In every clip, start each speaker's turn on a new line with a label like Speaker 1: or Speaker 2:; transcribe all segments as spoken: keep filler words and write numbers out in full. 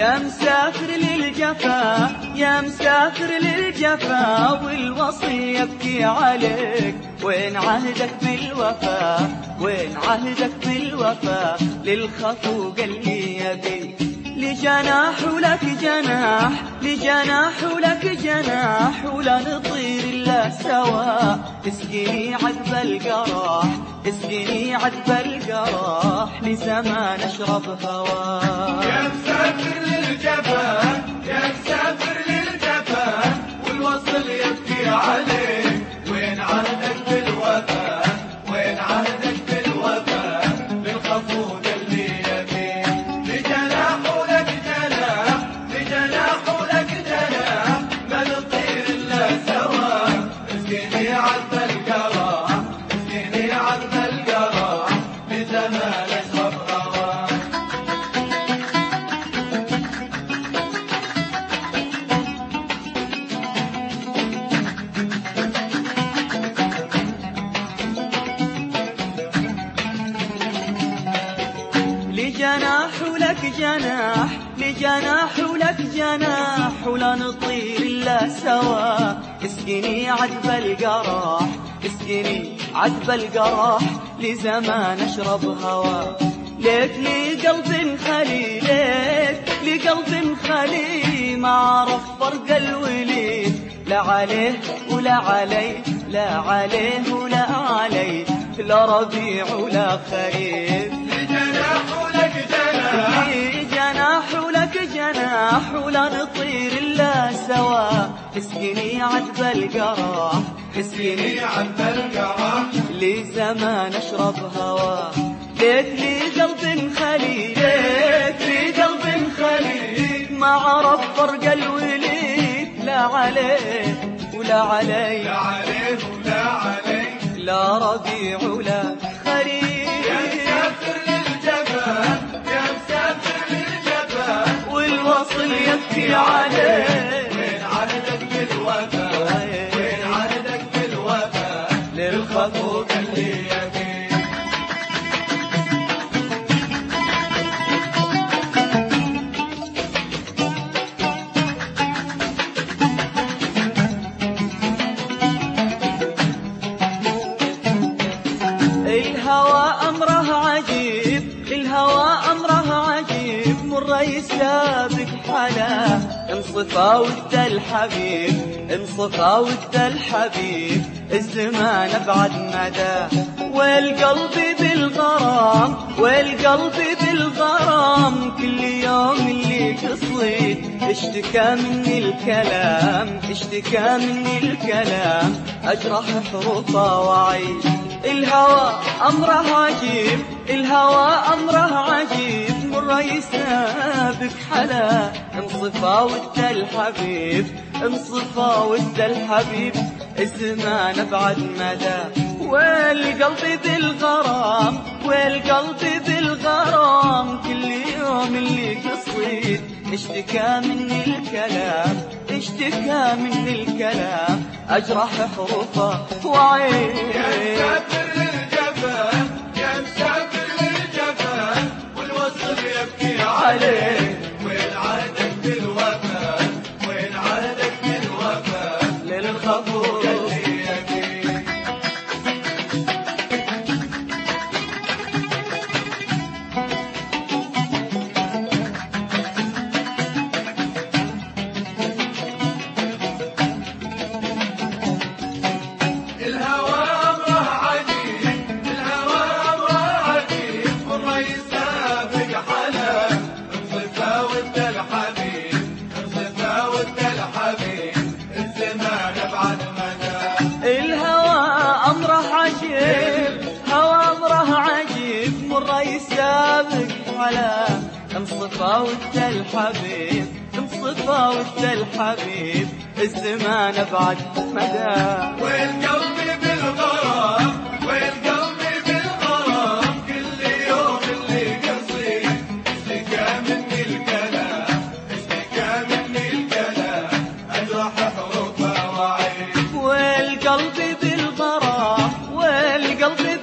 Speaker 1: يا مسافر للجفا يا مسافر للجفا والوصل يبكي عليك، وين عهدك بالوفا وين عهدك بالوفا للخطو قال لي يبي لجناح ولك جناح لجناح ولك جناح ولا نطير إلا سوا، اسقني عذب القراح اسقني عذب القراح لزمان اشرب هواك.
Speaker 2: يا مسافر للجفا يا مسافر للجفا والوصل يبكي عليك، وين عهدك بالوفا وين عهدك بالوفا للخطو اللي يبي لجناح ولك جناح لجناح ولك جناح ما نطير الا سوا، اسقني عذب القراح اسقني عذب القراح لزمان اشرب هواك.
Speaker 1: لجناح ولك جناح لجناح ولك جناح ولا نطير إلا سوا، اسقني عذب القراح اسقني عذب القراح لزمان اشرب هوا. ليك لي قلب خلي ليك لي قلب خلي ما عرف فرق الوليد، لا عليه ولا علي لا عليه ولا علي لا ربيع ولا خريف.
Speaker 2: لجناح ولك جناح
Speaker 1: لي جناح ولك جناح ولا نطير إلا سوا، اسقني عذب القراح اسقني
Speaker 2: عذب القراح
Speaker 1: لزمان اشرب هوا. ليك لي قلب خلي ليك لي قلب خلي ما عرف فرق الوليد، لا عليه ولا علي
Speaker 2: لا عليه ولا علي
Speaker 1: لا ربيع ولا خريف.
Speaker 2: يا مسافر للجفا يا مسافر للجفا
Speaker 1: والوصل يبكي عليه،
Speaker 2: وين عهدك بالوفا وين عهدك بالوفا للخطوب اللي يبي.
Speaker 1: الهوى أمره عجيب الهوى أمره عجيب مر يسابق حلا انصفا ود الحبيب انصفا ود الحبيب الزمان ابعد مدى، والقلب بالغرام والقلب بالغرام كل يوم اللي قصيد اشتكى مني الكلام اشتكى مني الكلام اجرح حروفه وعيش. الهوى أمره عجيب الهوى أمره عجيب مر يسابق حلا انصفا ود الحبيب انصفا ود الحبيب الزمان ابعد مدى، والقلب بالغرام والقلب بالغرام كل يوم اللي قصيد اشتكى مني الكلام اشتكى مني الكلام اجرح حروفه وعين.
Speaker 2: يا مسافر للجفا يا مسافر للجفا والوصل يبكي عليك، وين عهدك بالوفا وين عهدك بالوفا
Speaker 1: للخطوب
Speaker 2: اللي يبي. الهوى أمره عجيب الهوى أمره عجيب مر يسابق حلا انصفا ود الحبيب انصفا ود الحبيب الزمان ابعد مدى.
Speaker 1: الهوى أمره عجيب هوى أمره عجيب مر يسابق على انصفا ود الحبيب انصفا ود الحبيب الزمان ابعد مدى،
Speaker 2: والقلب بالغرام والقلب بالغرام كل يوم اللي قصيد اشتكى مني الكلام اشتكى مني الكلام اجرح حروفه وعيد.
Speaker 1: والقلب بالغرام والقلب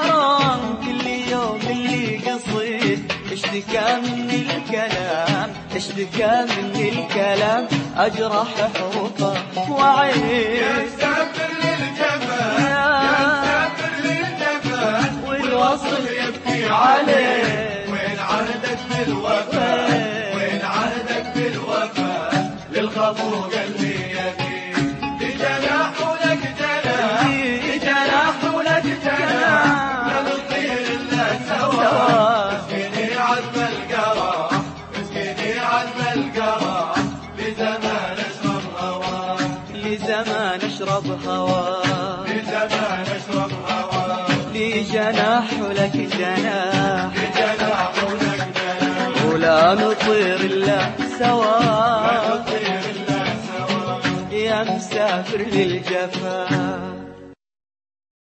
Speaker 1: بالغرام كل يوم اللي قصيد اشتكى مني الكلام اشتكى مني الكلام أجرح حروفه وعين
Speaker 2: يا مسافر للجفا يا مسافر للجفا والوصل يبكي عليه وين عهدك بالوفا وين عهدك بالوفا للخطو قال لي يبي لجناح ولك جناح
Speaker 1: جناح ولك جناح
Speaker 2: نطير إلا سوا مسكيني عذب القرى مسكيني عذب القرى لزمان اشرب هوا
Speaker 1: لزمان اشرب هوا
Speaker 2: لزمان اشرب هوا
Speaker 1: لي جناح ولك جناح
Speaker 2: لجناح ولك جناح
Speaker 1: ولا نطير إلا سوا
Speaker 2: نطير إلا سوا
Speaker 1: يا مسافر للجفا